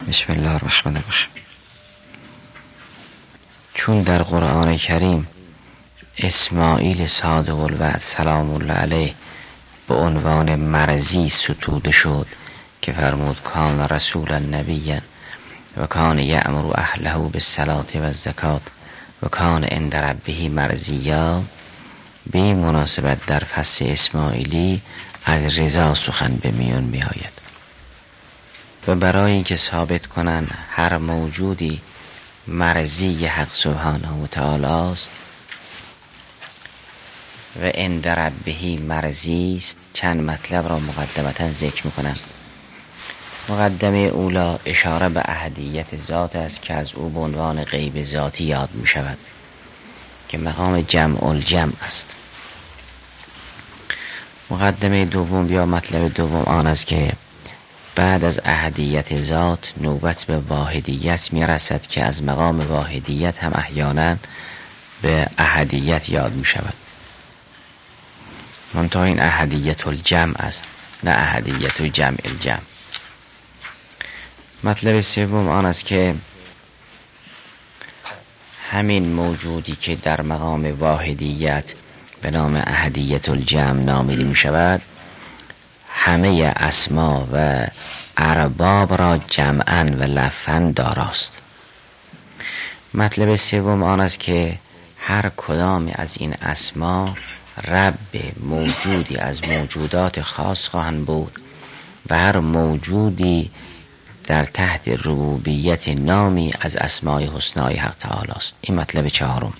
بسم الله الرحمن الرحیم. چون در قرآن کریم اسماعیل صادق الوعد سلام الله علیه به عنوان مرضی ستوده شد که فرمود کان رسولا نبیا و کان یأمر اهله بالصلاة و الزکات و کان عند ربه مرضیا، به این مناسبت در فصل اسماعیلی از رضا سخن به میان می آید و برای اینکه ثابت کنن هر موجودی مرضی حق سبحانه و تعالی است و عند ربه مرضی است، چند مطلب را مقدمتا ذکر میکنن. مقدمه اولا اشاره به احدیت ذات است که از او به عنوان غیب ذاتی یاد می شود که مقام جمع الجمع است. مقدمه دوم یا مطلب دوم آن است که بعد از احدیت ذات نوبت به واحدیت می رسد که از مقام واحدیت هم احیانا به احدیت یاد می شود. منتها این احدیت الجمع است نه احدیت جمع الجمع. مطلب سوم آن است که همین موجودی که در مقام واحدیت به نام احدیت الجمع نامیده می شود همه اسما و ارباب را جمعاً و لفظاً داراست. مطلب سوم آن است که هر کدام از این اسما رب موجودی از موجودات خاص خواهند بود و هر موجودی در تحت ربوبیت نامی از اسمای حسنای حق تعالی است. این مطلب چهارم.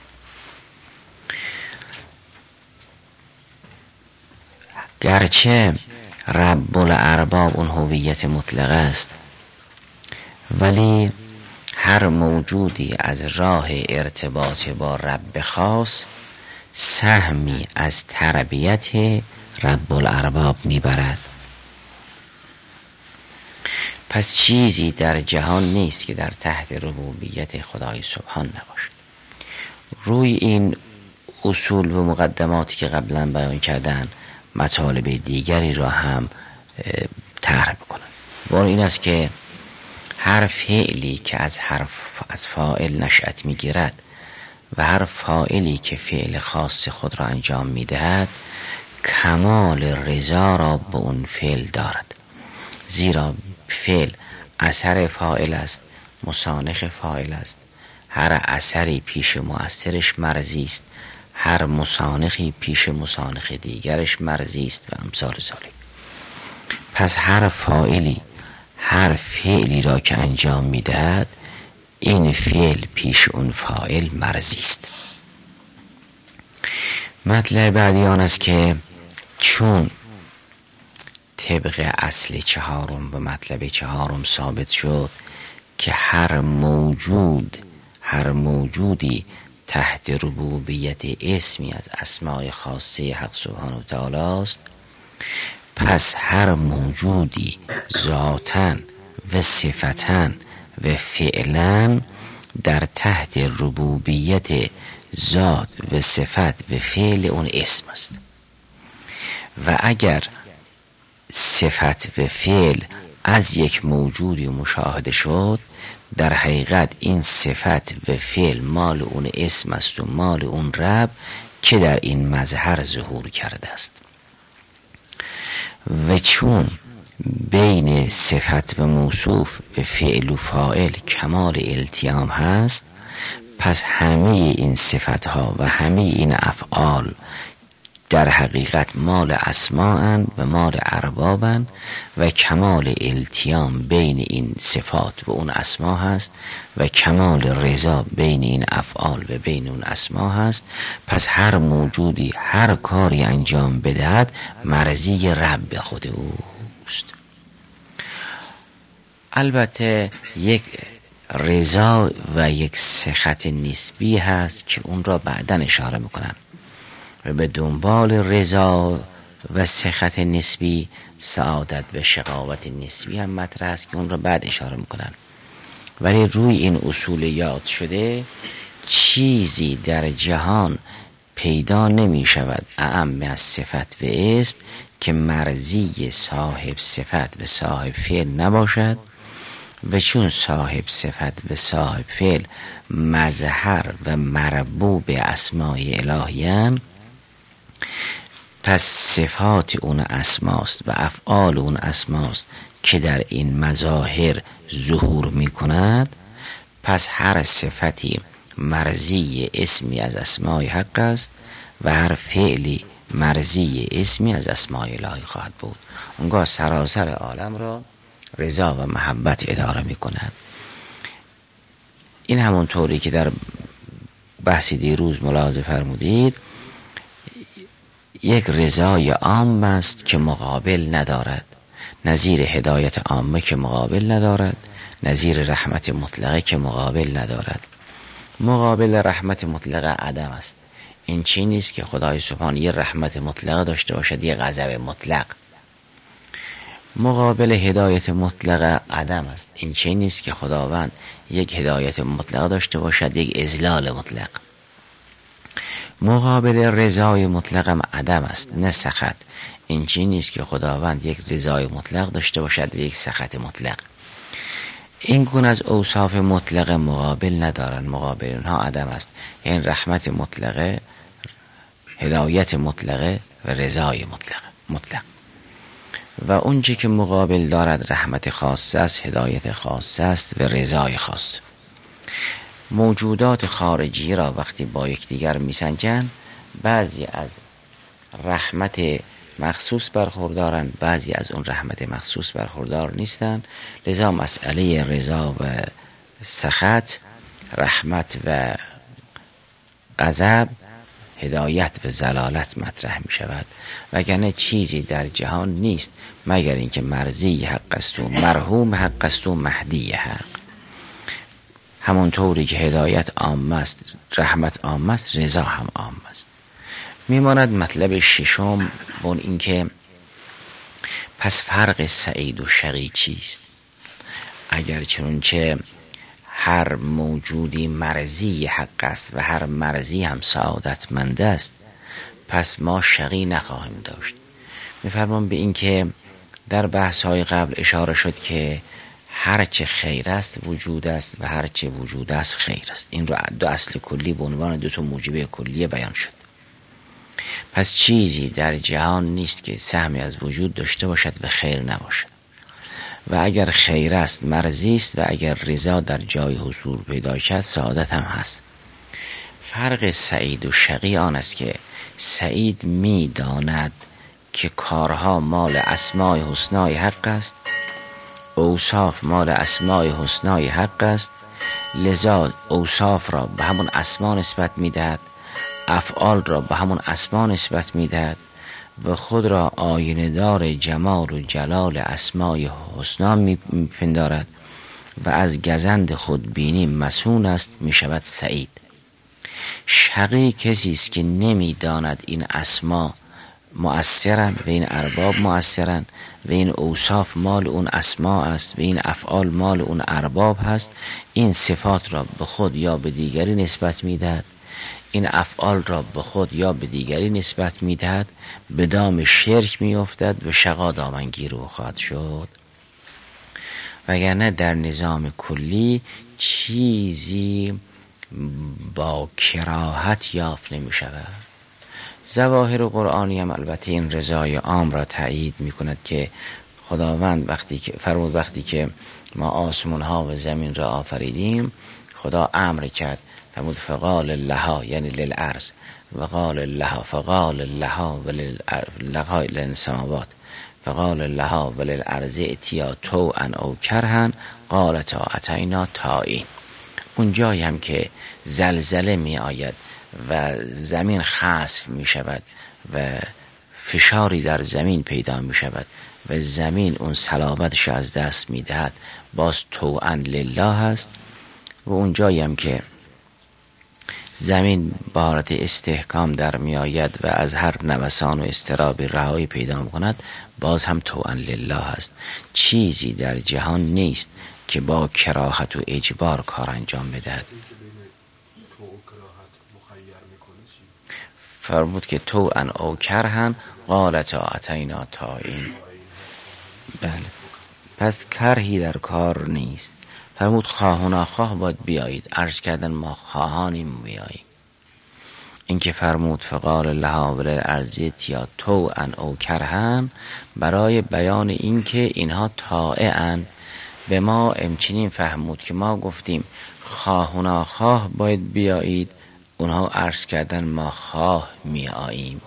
گرچه رب الارباب اون هویت مطلقه است، ولی هر موجودی از راه ارتباط با رب خاص سهمی از تربیت رب الارباب میبرد. پس چیزی در جهان نیست که در تحت ربوبیت خدای سبحان نباشد. روی این اصول و مقدماتی که قبلا بیان کردن مطالب دیگری را هم طرح بکنن. و این است که هر فعلی که از فاعل نشأت میگیرد و هر فاعلی که فعل خاص خود را انجام میدهد کمال رضا را به اون فعل دارد، زیرا فعل اثر فاعل است، مسانخ فاعل است. هر اثری پیش مؤثرش مرضی است، هر مسانخی پیش مسانخ دیگرش مرضی است و امثال ذالک. پس هر فاعلی هر فعلی را که انجام میدهد این فعل پیش اون فاعل مرضی است. مطلب بعدی آن است که چون طبق اصل چهارم و مطلب چهارم ثابت شد که هر موجودی تحت ربوبیت اسمی از اسماء خاصه حق سبحانه و تعالی است، پس هر موجودی ذاتاً و صفتاً و فعلاً در تحت ربوبیت ذات و صفت و فعل اون اسم است. و اگر صفت و فعل از یک موجودی مشاهده شد، در حقیقت این صفت و فعل مال اون اسم است و مال اون رب که در این مظهر ظهور کرده است. و چون بین صفت و موصوف و فعل و فاعل کمال التیام هست، پس همه این صفتها و همه این افعال در حقیقت مال اسماء و مال اربابن و کمال التیام بین این صفات و اون اسما هست و کمال رضا بین این افعال و بین اون اسما هست. پس هر موجودی هر کاری انجام بدهد مرضی رب خود اوست. البته یک رضا و یک سخط نسبی هست که اون را بعداً اشاره میکنن و به دنبال رضا و سخط نسبی سعادت و شقاوت نسبی هم مطرح است که اون را بعد اشاره میکنن. ولی روی این اصول یاد شده چیزی در جهان پیدا نمی شود اعم از صفت و اسم که مرضی صاحب صفت و صاحب فعل نباشد و چون صاحب صفت و صاحب فعل مظهر و مربوب اسمای الهیان، پس صفات اون اسماست و افعال اون اسماست که در این مظاهر ظهور می کند. پس هر صفتی مرضی اسمی از اسمای حق است و هر فعلی مرضی اسمی از اسمای الهی خواهد بود. اونگاه سراسر عالم را رضا و محبت اداره می کند. این همون طوری که در بحثی دیروز ملاحظه فرمودید، یک رضای عام است که مقابل ندارد، نظیر هدایت عامه که مقابل ندارد، نظیر رحمت مطلقه که مقابل ندارد. مقابل رحمت مطلقه عدم است. این چی نیست که خدای سبحان یه رحمت مطلقه داشته باشد، یه غضب مطلق. مقابل هدایت مطلقه عدم است. این چی نیست که خداوند یک هدایت مطلقه داشته باشد، یک اذلال مطلق. مقابل رضای مطلق عدم است، نه سخط. این چی نیست که خداوند یک رضای مطلق داشته باشد و یک سخط مطلق. این گونه از اوصاف مطلق مقابل ندارن، مقابل اونها عدم است. یعنی رحمت مطلقه، هدایت مطلقه و رضای مطلق. و اونچه که مقابل دارد رحمت خاص است، هدایت خاص است و رضای خاص. موجودات خارجی را وقتی با یکدیگر میسنجند، بعضی از رحمت مخصوص برخوردارند، بعضی از اون رحمت مخصوص برخوردار نیستند. لذا مسئله رضا و سخط، رحمت و غضب، هدایت و ضلالت مطرح می شود. وگرنه چیزی در جهان نیست مگر اینکه مرضی حق است و مرحوم حق است و مهدی حق. همونطوری که هدایت عام است، رحمت عام است، رضا هم عام است. میماند مطلب ششم، اون اینکه پس فرق سعید و شقی چیست؟ اگر چنانچه هر موجودی مرضی حق است و هر مرضی هم سعادتمند است، پس ما شقی نخواهیم داشت. میفرمان به این که در بحث‌های قبل اشاره شد که هرچه خیر است وجود است و هرچه وجود است خیر است. این رو دو اصل کلی به عنوان دو تا موجب کلیه بیان شد. پس چیزی در جهان نیست که سهمی از وجود داشته باشد و خیر نباشد. و اگر خیر است مرضی است و اگر رضا در جای حضور پیدا کرد سعادت هم هست. فرق سعید و شقی آن است که سعید می داند که کارها مال اسمای حسنای حق است، اوصاف مال اسمای حسنای حق است، لذا اوصاف را به همون اسما نسبت می دهد، افعال را به همون اسما نسبت می دهد و خود را آینه دار جمال و جلال اسمای حسنا می پندارد و از گزند خودبینی مسون است، می شود سعید. شقی کسی است که نمی داند این اسما مؤثرن و این ارباب مؤثرن و این اوصاف مال اون اسما است و این افعال مال اون ارباب هست. این صفات را به خود یا به دیگری نسبت می دهد، این افعال را به خود یا به دیگری نسبت می دهد، به دام شرک می افتد و شقا دامنگیر او خواهد شد. وگرنه در نظام کلی چیزی با کراهت یافت نمی شود. ظواهر قرآنی هم البته این رضای عام را تایید می کند که خداوند وقتی که ما آسمان ها و زمین را آفریدیم، خدا امر کرد، فرمود فقال لها یعنی للارض و قال لها فقال لها وللها للسماوات فقال لها وللارض اتیا طوعا او کرها قالتا اتینا طائعین. اون جایی هم که زلزله می آید و زمین خسف می شود و فشاری در زمین پیدا می شود و زمین اون صلابتش از دست می دهد، باز طوعا لله هست. و اون جایی هم که زمین به حالت استحکام در می آید و از هر نوسان و اضطرابی رهایی پیدا می کند، باز هم طوعا لله هست. چیزی در جهان نیست که با کراهت و اجبار کار انجام بدهد. فرمود که طوعا او کرها قالتا اتینا طائعین. بله، پس کرهی در کار نیست. فرمود خواه و ناخواه باید بیایید. عرض کردن ما خواهانیم بیاییم. این که فرمود فقال لها وللارض ائتیا طوعا او کرها، برای بیان این که اینها طائعن. به ما امچنین فهمود که ما گفتیم خواه و ناخواه باید بیایید، اونها عرض کردن ما خواه می آییم.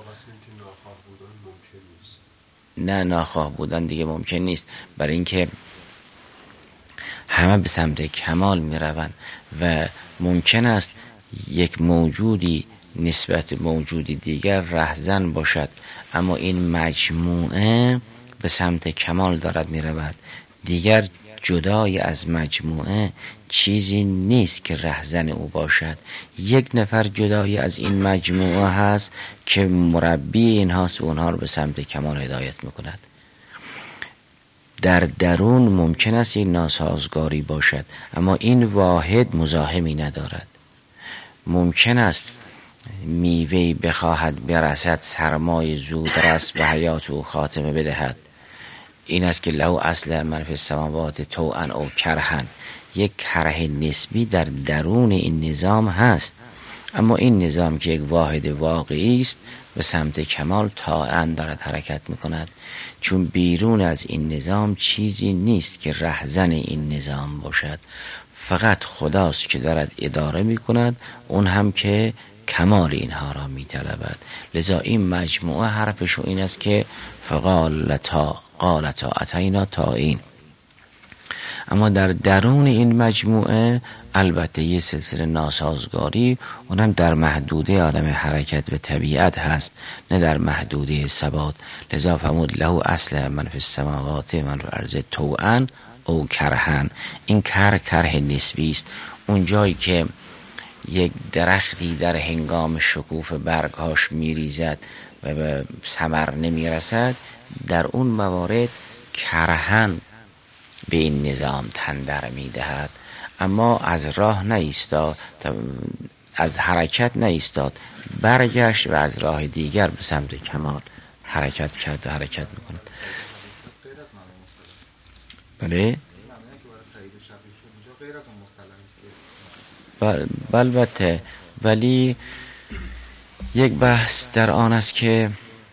نه، ناخواه بودن دیگه ممکن نیست، برای اینکه همه به سمت کمال می روند و ممکن است یک موجودی نسبت به موجودی دیگر رهزن باشد، اما این مجموعه به سمت کمال دارد می رود. دیگر جدای از مجموعه چیزی نیست که رهزن او باشد. یک نفر جدای از این مجموعه هست که مربی این هاست و اونها رو به سمت کمال هدایت میکند. در درون ممکن است این ناسازگاری باشد، اما این واحد مزاحمی ندارد. ممکن است میوهی بخواهد برسد، سرمای زود رس به حیات او خاتمه بدهد. این است که له اصل من فی السماوات طوعا او کرها. یک کره نسبی در درون این نظام هست، اما این نظام که یک واحد واقعی است به سمت کمال طاعاً دارد حرکت میکند، چون بیرون از این نظام چیزی نیست که رهزن این نظام باشد. فقط خداست که دارد اداره میکند، اون هم که کمال اینها را میطلبد. لذا این مجموعه حرفش این است که فقالتا قالتا اتینا طائعین. اما در درون این مجموعه البته یه سلسله ناسازگاری، اونم در محدوده عالم حرکت و طبیعت هست، نه در محدوده ثبات. لذا فرمود له اصل من فی السماوات من فی الارض طوعا او کرها. این کره نسبی است. اون جایی که یک درختی در هنگام شکوف برگهاش میریزد و به ثمر نمیرسد، در اون موارد کرهن به این نظام تندر میدهد، اما از راه نایستاد، از حرکت نایستاد، برگشت و از راه دیگر به سمت کمال حرکت کرد و حرکت میکند. بله؟ البته، ولی یک بحث در آن است که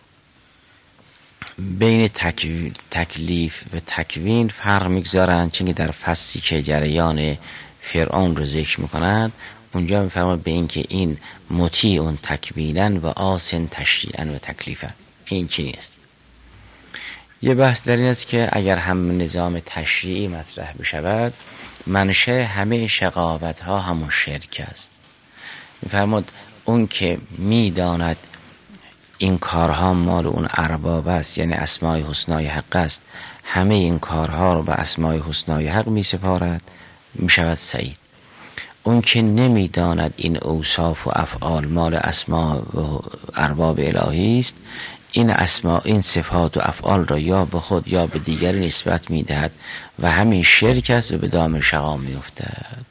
بین تکلیف و تکوین فرق میگذارند. چون در فصلی که جریان فرعون رو ذکر میکنند، اونجا میفرماید به این که این مطیع تکوینا و آسن تشریعا و تکلیفا. این چی نیست؟ یه بحث در این است که اگر هم نظام تشریعی مطرح بشود، منشأ همه شقاوت ها همون شرک است. میفرماید اون که میداند این کارها مال اون ارباب است، یعنی اسماء حسنای حق است، همه این کارها رو به اسماء حسنای حق می سپارد، می شود سعید. اون که نمی داند این اوصاف و افعال مال اسماء و ارباب الهی است، این اسماء، این صفات و افعال را یا به خود یا به دیگری نسبت می دهد و همین شرک است و به دام شقا می افتد.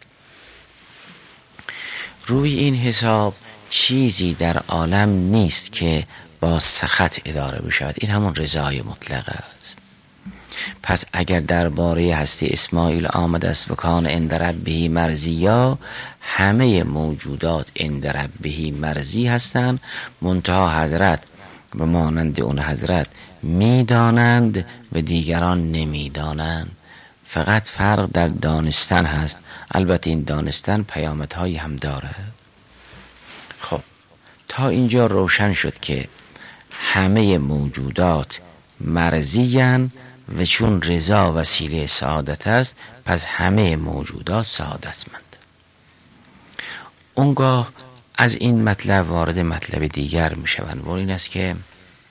روی این حساب چیزی در عالم نیست که با سخط اداره بشود. این همون رضای مطلق است. پس اگر درباره هستی اسماعیل آمد است و کان عند ربه مرضیا، همه موجودات عند ربه مرضی هستند، منتها حضرت و مانند اون حضرت میدانند و دیگران نمیدانند. فقط فرق در دانستن هست. البته این دانستن پیامدهایی هم دارد. خب تا اینجا روشن شد که همه موجودات مرضی‌اند و چون رضا وسیله سعادت است، پس همه موجودات سعادتمند. اونگاه از این مطلب وارد مطلب دیگر می شوند و این است که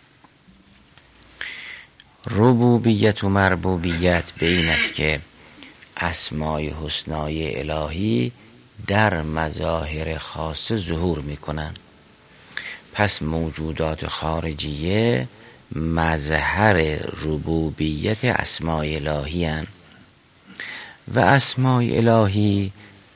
ربوبیت و مربوبیت به این است که اسمای حسنای الهی در مظاهر خاصه ظهور می کنند. پس موجودات خارجیه مظهر ربوبیت اسمای الهی هستند و اسمای الهی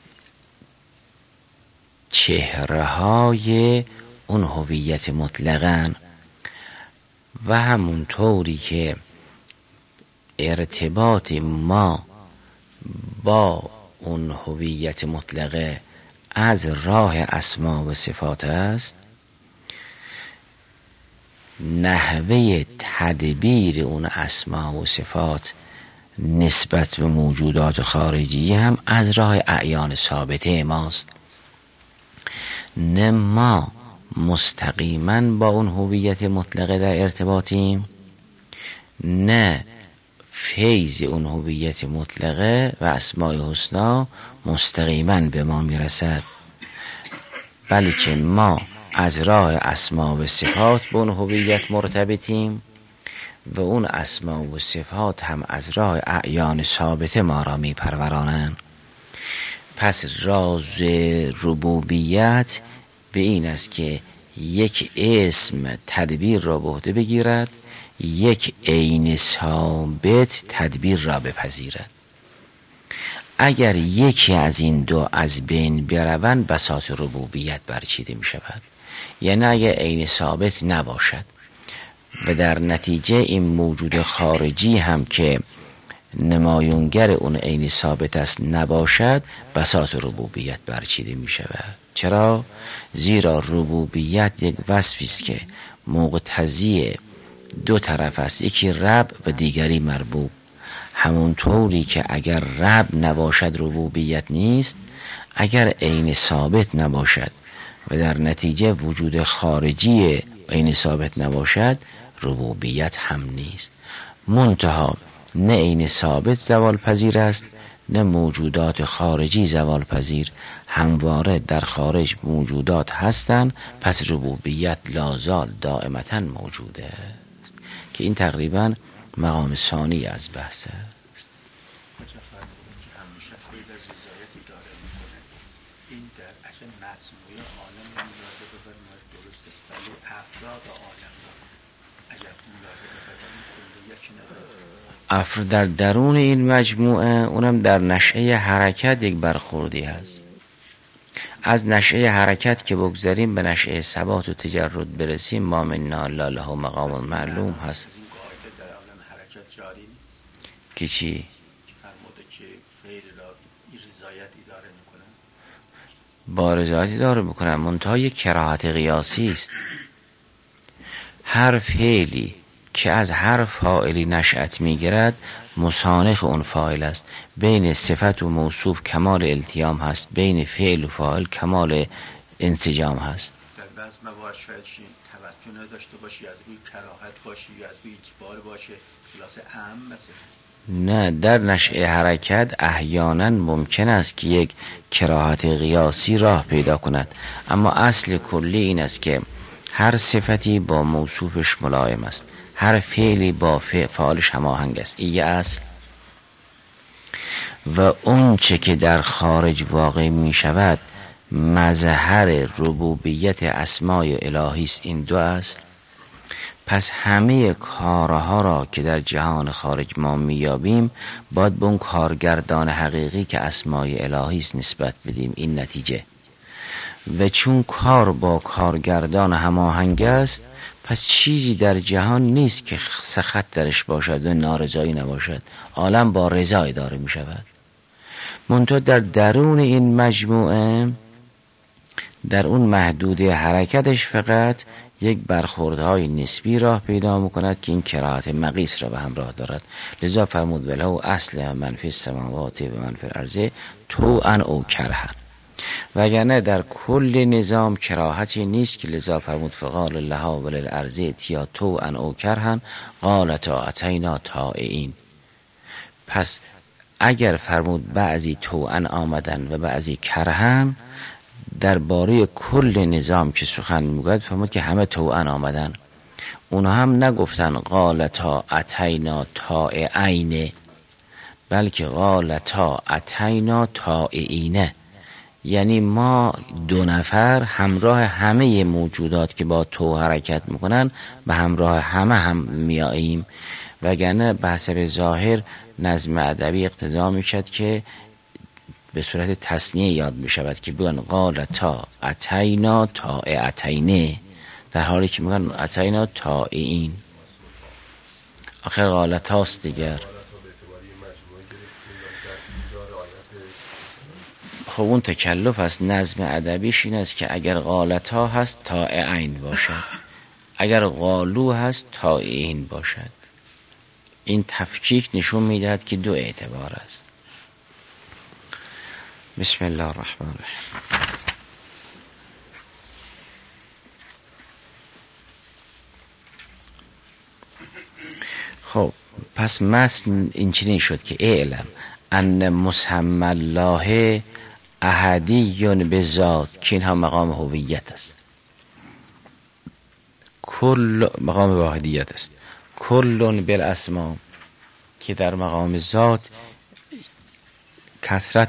چهره های اون هویت مطلقن و همونطوری که ارتباط ما با اون هویت مطلقه از راه اسما و صفات است، نحوه تدبیر اون اسما و صفات نسبت به موجودات خارجی هم از راه اعیان ثابته ماست. نه ما مستقیما با اون هویت مطلقه در ارتباطیم، نه فیض اون هویت مطلقه و اسماء حسنا مستقیما به ما میرسد، بلکه ما از راه اسما و صفات به اون هویت مرتبطیم و اون اسما و صفات هم از راه اعیان ثابت ما را می پرورانند. پس راز ربوبیت به این است که یک اسم تدبیر را به عهده بگیرد، یک عین ثابت تدبیر را بپذیرد. اگر یکی از این دو از بین بروند بساط ربوبیت برچیده می شود. یعنی اگر عین ثابت نباشد و در نتیجه این موجود خارجی هم که نمایانگر اون عین ثابت است نباشد، بساط ربوبیت برچیده می شود. چرا؟ زیرا ربوبیت یک وصفی است که مقتضی دو طرف است، یکی رب و دیگری مربوب. همون طوری که اگر رب نباشد ربوبیت نیست، اگر عین ثابت نباشد و در نتیجه وجود خارجی عین ثابت نباشد ربوبیت هم نیست. منتها نه عین ثابت زوال پذیر است، نه موجودات خارجی زوال پذیر، همواره در خارج موجودات هستند، پس ربوبیت لازال دائمتا موجوده است که این تقریبا مقام ثانی از بحث است. این در اصل مجموعه عالم ملاحظه بفرمایید درست است، ولی افراد عالم اگر ملاحظه بفرمایید کلیت چی نداره؟ در درون این مجموعه، اونم در نشأه حرکت یک برخوردی هست. از نشأه حرکت که بگذاریم به نشأه ثبات و تجرد برسیم، ما منا الا له مقام معلوم هست. این قاعده در عالم حرکت جاری که چی؟ فرموده که فعل را رضایت اداره میکنن، با رضایت اداره میکنن، منتها یک کراهت قیاسی است. هر فعلی که از هر فاعلی نشأت میگیرد مسانخ اون فاعل است. بین صفت و موصوف کمال التیام هست، بین فعل و فاعل کمال انسجام هست. در بعض موارد شاید توجه نداشته باشی، از روی کراهت باشی یا از روی اجبار باشه، خلاصه اهم مثلا. نه، در نشأه حرکت احیانا ممکن است که یک کراهت قیاسی راه پیدا کند، اما اصل کلی این است که هر صفتی با موصوفش ملایم است، هر فعلی با فعالش هماهنگ است. این اصل و اون چه که در خارج واقع می شود مظهر ربوبیت اسمای الهی است. این دو اصل. پس همه کارها را که در جهان خارج ما میابیم باید به اون کارگردان حقیقی که اسمای الهی است نسبت بدیم. این نتیجه. و چون کار با کارگردان هماهنگ است، پس چیزی در جهان نیست که سخط درش باشد و نارضایی نباشد. عالم با رضا اداره می شود. منتها در درون این مجموعه، در اون محدوده حرکتش فقط یک برخوردهای نسبی راه پیدا میکند که این کراهت مقیس را به همراه دارد. لذا فرمود ولو اصل من فی السماوات و من فی الارض طوعا او کرها. وگرنه در کل نظام کراهتی نیست که لذا فرمود فقال لها وللارض اتیا طوعا او کرها قالتا اتینا طائعین. پس اگر فرمود بعضی طوعا آمدن و بعضی کرها، درباره کل نظام که سخن میگوید فرمود که همه طوعا آمدن. اونها هم نگفتن قالتا اتینا طائعین، بلکه قالتا اتینا طائعین. یعنی ما دو نفر همراه همه موجودات که با تو حرکت میکنن به همراه همه هم میاییم. وگرنه به حسب ظاهر نظم ادبی اقتضا میشد که به صورت تثنیه یاد می شود که بگن قالتا اتینا طائعین، در حالی که میگن اتینا طائعین. آخر قالتاست دیگر. خب اون تکلف است. نظم ادبیش این است که اگر غالتا هست تا عین باشد، اگر غالو هست تا این باشد. این تفکیک نشون میدهد که دو اعتبار است. بسم الله الرحمن الرحیم. خب پس متن این چنین شد که اعلم ان مسمى الله احدی بذات، که اینها مقام هویت است، کل مقام واحدیت است، کل بالاسماء، که در مقام ذات کثرت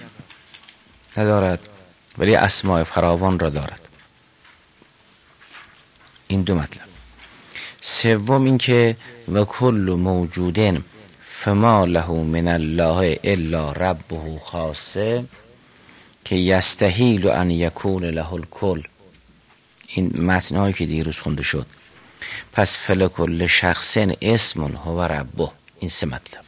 ندارد ولی اسماء فراوان را دارد. این دو مطلب. سوم این که و کل موجود فما له من الله الا ربه خاصه، که یستحیل ان یکون له الکل. این متنهایی که دیروز خونده شد. پس فلکل شخص اسم هو ربه. این سه مطلب.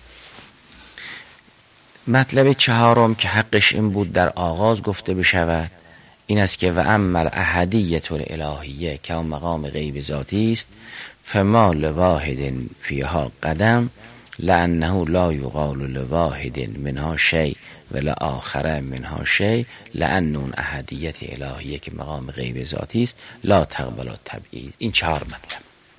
مطلب چهارم که حقش این بود در آغاز گفته بشود، این است که و اما الاحدیة الالهیه، که اون مقام غیب ذاتی است، فما لواحد فیها قدم لانه لا یقال لواحد منها شیء ولا آخر منها شیء، لان اون احدیت الهیه که مقام غیب ذاتی است لا تقبل التبعیض. این چهار مطلب.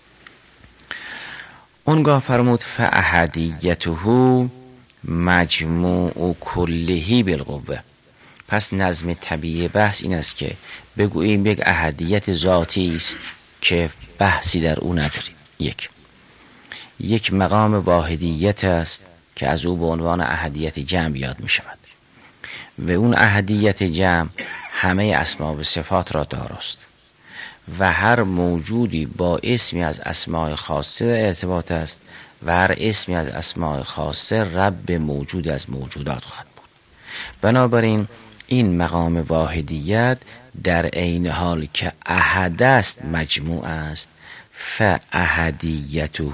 اونگاه فرمود فاحدیته مجموع کلهی بالقوه. پس نظم طبیعی بحث این است که بگوییم یک احدیت ذاتی است که بحثی در او نداریم. یک مقام واحدیت است که از او به عنوان احدیت جمع یاد می شود و اون احدیت جمع همه اسماء و صفات را دارست و هر موجودی با اسمی از اسماء خاصه ارتباط است و هر اسمی از اسماء خاصه رب موجود از موجودات خواهد بود. بنابراین این مقام واحدیت در عین حال که احد است مجموع است، فاحدیته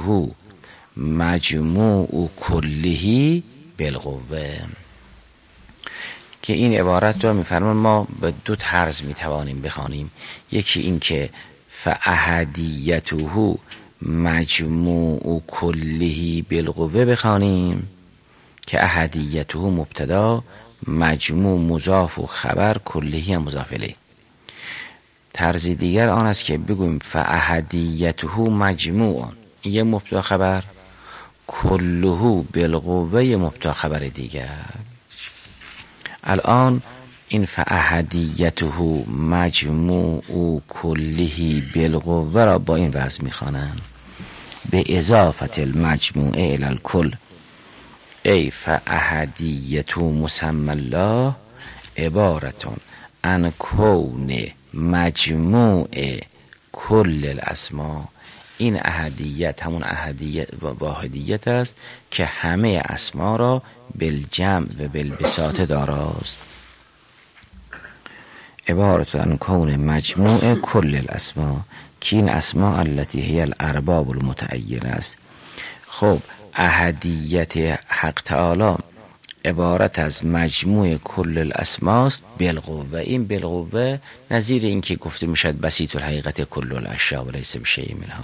مجموع کلهی بالقوه. که این عبارت را می‌فرمان ما به دو طرز می‌توانیم بخوانیم. یکی این که فاحدیته مجموع کلهی بالقوه بخوانیم که احدیته مبتدا، مجموع مضاف و خبر، کلهی هم مضاف الیه. طرز دیگر آن است که بگوییم فاحدیته مجموع، یه مبتدا خبر، کله بالقوه مبتدا خبر دیگر. الان این فاحدیته مجموع کلهی بالقوه را با این وضع میخوانند به اضافت المجموع الی الکل، ای فاحدیته مسمى الله عبارتون عن کون مجموع کل الاسماء. این احدیت همون احدیت و واحدیت است که همه اسما را بالجمع و بالبساطه داراست. عبارت عن کون مجموع کل الاسماء، که این اسماء التي هي الارباب المتعین است. خب احدیت حق تعالی عبارت از مجموع کل الاسماء است بالقوه. این بالقوه نظیر این که گفته میشد بسیط الحقیقت کل الاشیاء و لیس بشیء منها.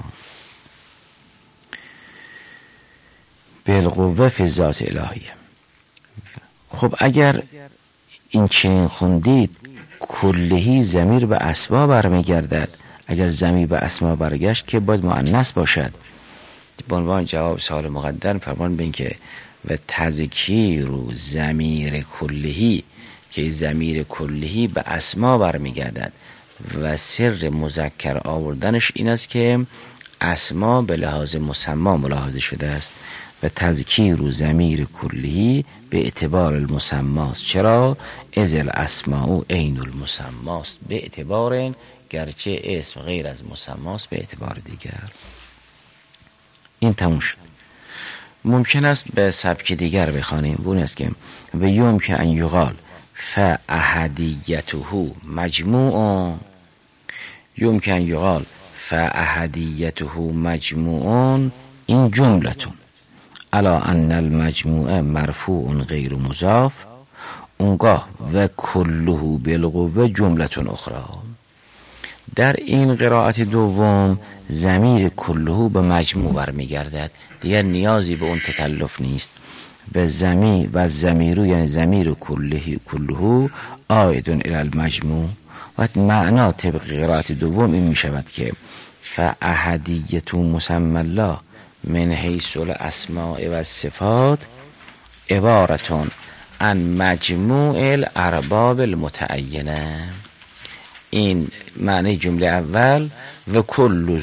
بالقوه فی ذات الهیه. خب اگر این چنین خوندید کلهی ضمیر به اسما برمیگردد. اگر ضمیر به اسما برگشت که باید مؤنث باشد. به عنوان جواب سوال مقدم فرمان به این که و تذکیر ضمیر کلهی، که ضمیر کلهی به اسما برمیگردد و سر مذکر آوردنش این است که اسما به لحاظ مسما ملاحظه شده است و تذکیر ضمیر کلهی به اعتبار المسماست. چرا؟ از الاسماء عین المسماست، به اعتبار گرچه اسم غیر از مسماست به اعتبار دیگر. این تموم شد. ممکن است به سبک دیگر بخوانیم. اون است که و یمکن ان یقال فاحدیته مجموع، یمکن یقال فاحدیته مجموع، این جملتون علا ان المجموع مرفوع غیر مضاف اونگاه و کله بالقوه جملتون اخرى. در این قرائت دوم ضمیر کله به مجموع برمیگردد، دیگر نیازی به اون تکلف نیست. به ضمیر و ضمیرو یعنی ضمیر کله عائد الی المجموع. و معنا طبق قرائت دوم این می شود که فاحدیت مسمی الله من حیث الاسماء و الصفات عبارتون عن مجموع الارباب المتعینه. این معنی جمله اول و کل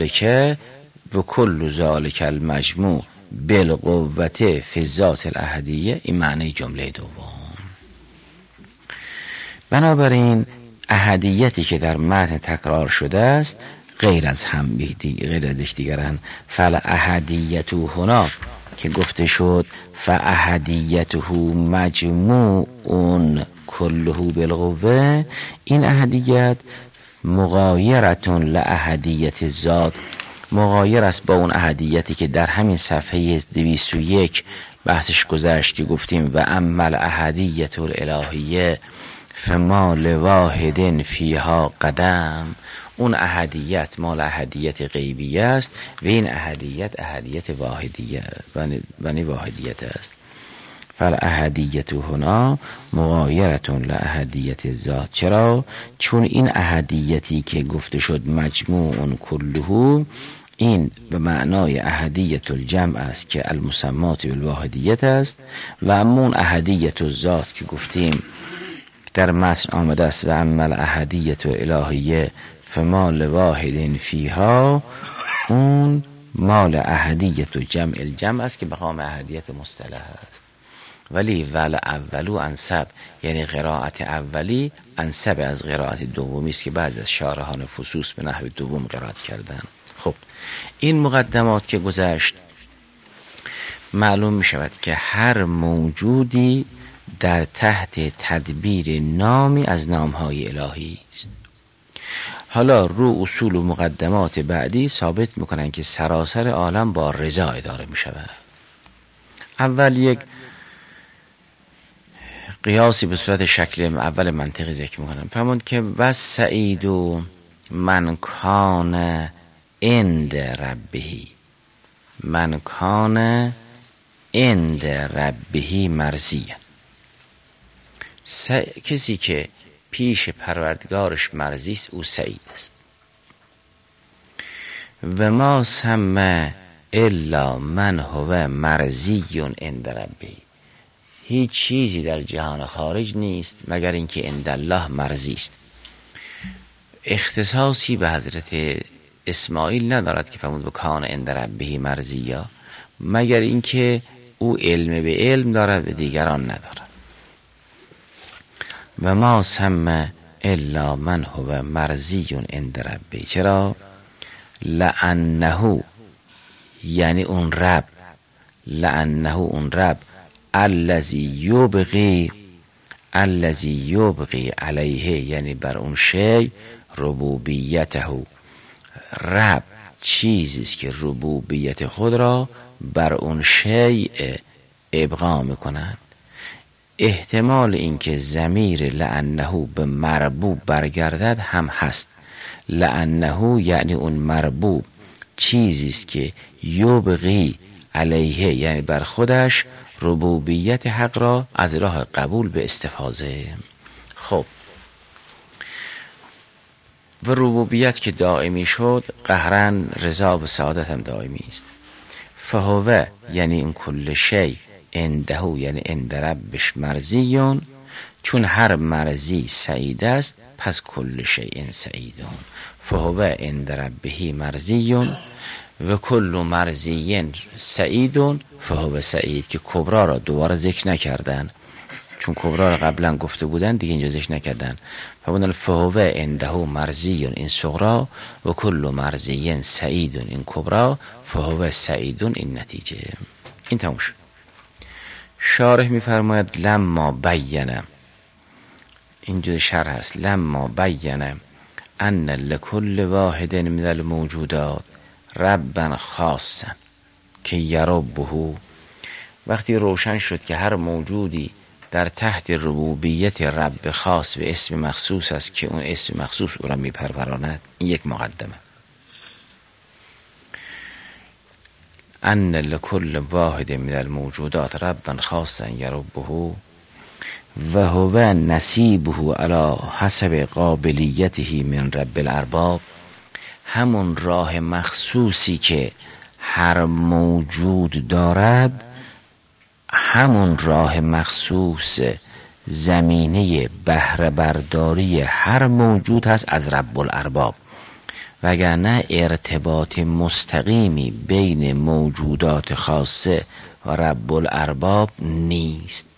ذالک المجموع بالقوة فی الذات الاحدیه، این معنی جمله دوم. بنابراین احدیتی که در متن تکرار شده است غیر از یکدیگرند. فالاحدیت هنا که گفته شد فاحدیته مجموع کله بالقوه، این احدیت مغایرتون لاحدیت ذات، مغایر است با اون احدیتی که در همین صفحه 201 بحثش گذشت که گفتیم و اما الاحدیت الالهیه فما لواحد فیها قدم. اون احدیت مال احدیت غیبیه است و این احدیت واحدیه بنی واحدیت است. فالاحدیت هنا مغایرتون لاحدیت ذات. چرا؟ چون این احدیتی که گفته شد مجموع کله، این به معنای احدیت الجمع است که المسمات بالواحدیت است، و اما احدیت الذات که گفتیم در متن آمده است و اما الاحدیت الالهیه فما لواحد فیها، اون مال احدیت الجمع الجمع است که مقام احدیت مصطلح است. ولی ول اولو انسب، یعنی قرائت اولی انسب از قرائت دومی است که بعد از شارحان فصوص به نحو دوم قرائت کردن. خب این مقدمات که گذشت معلوم می شود که هر موجودی در تحت تدبیر نامی از نامهای الهی است. حالا رو اصول و مقدمات بعدی ثابت میکنن که سراسر عالم با رضا اداره می شود. اول یک قیاسی به صورت شکل اول منطقی ذکر میکنم. فرمود که و سعید و من کان عند ربهی، من کان عند ربهی مرضیه. کسی که پیش پروردگارش مرضی است او سعید است. و ما سمع الا من هو مرضی عند ربهی، هیچ چیزی در جهان خارج نیست مگر اینکه عند الله مرضی است. اختصاصی به حضرت اسماعیل ندارد که فرمود کان عند ربه مرضیه، مگر اینکه او علم به علم دارد و دیگران ندارد. و ما سمع الا من هو مرضی عند ربه. چرا؟ لانه یعنی اون رب، لانه اون رب الذی یبغی علیه، یعنی بر اون شی ربوبیته، رب چیزی است که ربوبیت خود را بر اون شیء ابقا میکند. احتمال اینکه ضمیر لانه به مربوب برگردد هم هست. لانه یعنی اون مربوب چیزی است که یبغی علیه، یعنی بر خودش ربوبیت حق را از راه قبول به استفاضه. خب و ربوبیت که دائمی شد قهرن رضا و سعادت هم دائمی است. فهوه یعنی این کل شی، عنده یعنی عند ربش مرضیون، چون هر مرضی سعید است پس کل شیء سعیدون. فهوه عند ربه مرضیون و کل مرضی سعیدون فهو سعید، که کبرا را دوباره ذکر نکردن چون کبرا را قبلا گفته بودن دیگه اینجا ذکر نکردن. فهو عنده مرضی این صغرا و کل مرضی سعیدون این کبرا فهو سعیدون این نتیجه. این تموم شد. شارح میفرماید لما بینه، اینجا شرح هست، لما بینه ان لکل واحد من الموجودات ربا خاصا که یربه، وقتی روشن شد که هر موجودی در تحت ربوبیت رب خاص و اسم مخصوص است که اون اسم مخصوص او را میپروراند. این یک مقدمه. ان لكل واحد من الموجودات ربا خاصا یربه و هو نصیبه علی حسب قابلیته من رب الارباب. همون راه مخصوصی که هر موجود دارد، همون راه مخصوص زمینه بهره برداری هر موجود هست از رب الارباب، وگرنه ارتباط مستقیمی بین موجودات خاصه و رب الارباب نیست.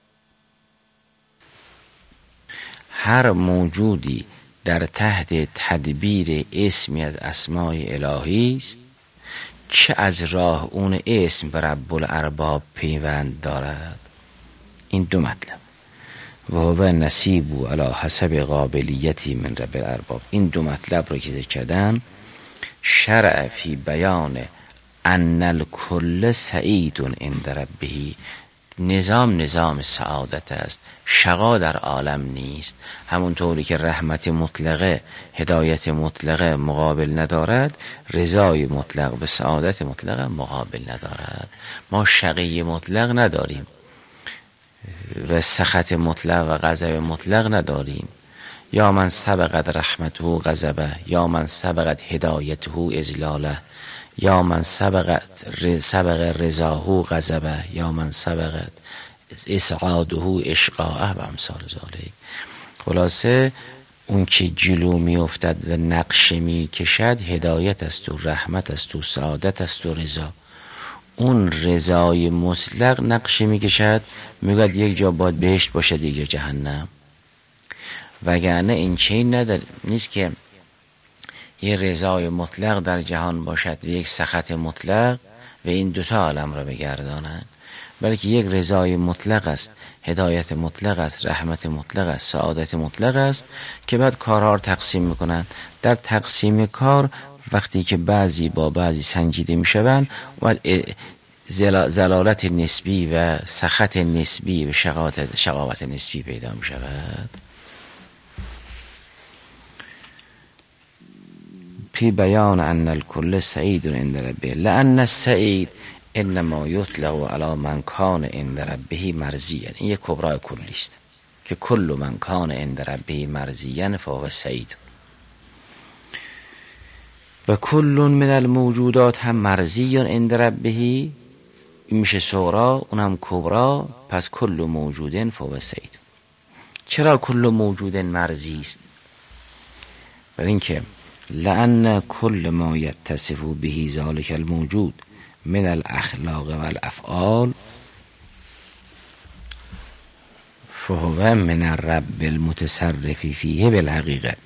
هر موجودی در تحت تدبیر اسمی از اسماء الهی است که از راه اون اسم به رب الارباب پیوند دارد. این دو مطلب. و هو نصیب علی حسب قابلیتی من رب الارباب. این دو مطلب رو که ذکر کردن، شرع فی بیان ان الکل سعید عند ربه. نظام سعادت است، شقا در عالم نیست. همونطوری که رحمت مطلقه، هدایت مطلقه مقابل ندارد، رضای مطلق و سعادت مطلقه مقابل ندارد. ما شقی مطلق نداریم و سخط مطلق و غضب مطلق نداریم. یا من سبقت رحمته غضبه، یا من سبقت هدایته اذلاله، یا من سبق رضاه غضبه، یا من سبقت اسعاده اشقاءه و امثال ذالک. خلاصه اون که جلو می افتد و نقش می کشد هدایت است و رحمت است و سعادت است و رضا. اون رضای مطلق نقش می کشد، میگوید یک جا باید بهشت باشد، یک جا جهنم. وگرنه این چین نیست که یه رضای مطلق در جهان باشد و یک سخط مطلق و این دوتا عالم را بگردانند، بلکه یک رضای مطلق است، هدایت مطلق است، رحمت مطلق است، سعادت مطلق است که بعد کارها را تقسیم میکنند. در تقسیم کار وقتی که بعضی با بعضی سنجیده میشوند و زلالت نسبی و سخط نسبی و شقاوت نسبی پیدا میشود. فی بیان ان الکل سعید عند ربه لان السعید انما یطلق علی من کان عند ربه مرضیا. این یک کبرای کلی است که کل من کان عند ربه مرضیا فهو سعید. و کل من الموجودات هم مرضی عند ربه، این میشه صغرا، اونم کبرا. پس کل موجودن فهو سعید. چرا کل موجود مرضی است؟ برای اینکه لأن کل ما یتصف به ذلک الموجود من الاخلاق و الافعال فهو من الرب المتصرف فیه بالحقیقه.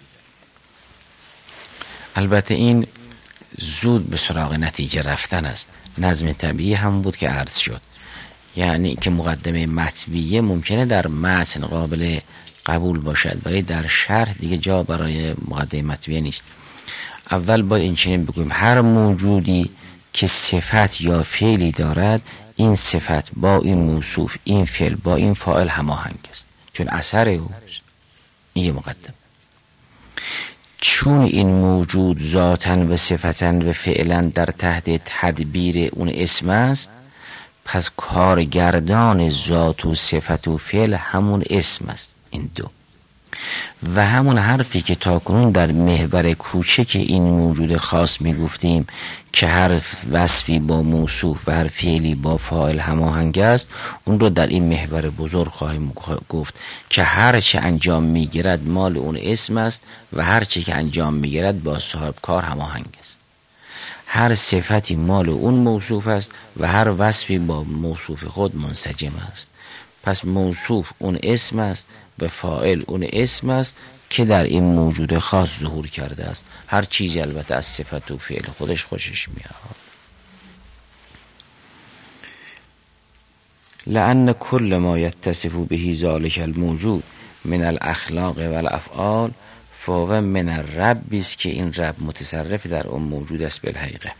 البته این زود به سراغ نتیجه رفتن است. نظم طبیعی هم بود که عرض شد، یعنی که مقدمه مطبیعه ممکنه در متن قابل قبول باشد ولی در شرح دیگه جا برای مقدمه مطبیعه نیست. اول باید این چنین بگویم هر موجودی که صفت یا فعلی دارد، این صفت با این موصوف، این فعل با این فاعل هماهنگ است، چون اثر اوست. این یه مقدم. چون این موجود ذاتاً و صفتاً و فعلاً در تحت تدبیر اون اسم است، پس کارگردان ذات و صفت و فعل همون اسم است. این دو. و همون حرفی که تاکنون در محور کوچک این موجود خاص می گفتیم که هر وصفی با موصوف و هر فعلی با فاعل هماهنگ است، اون رو در این محور بزرگ خواهیم گفت که هر چه انجام می گیرد مال اون اسم است و هر چه که انجام می گیرد با صاحب کار هماهنگ است. هر صفتی مال اون موصوف است و هر وصفی با موصوف خود منسجم است. پس موصوف اون اسم است و فاعل اون اسم است که در این موجود خاص ظهور کرده است. هر چیزی البته از صفت و فعل خودش خوشش میاد. لأن کل ما یتصف به ذلک الموجود من الاخلاق و الافعال فهو من الرب است که این رب متصرف در اون موجود است بالحقیقه.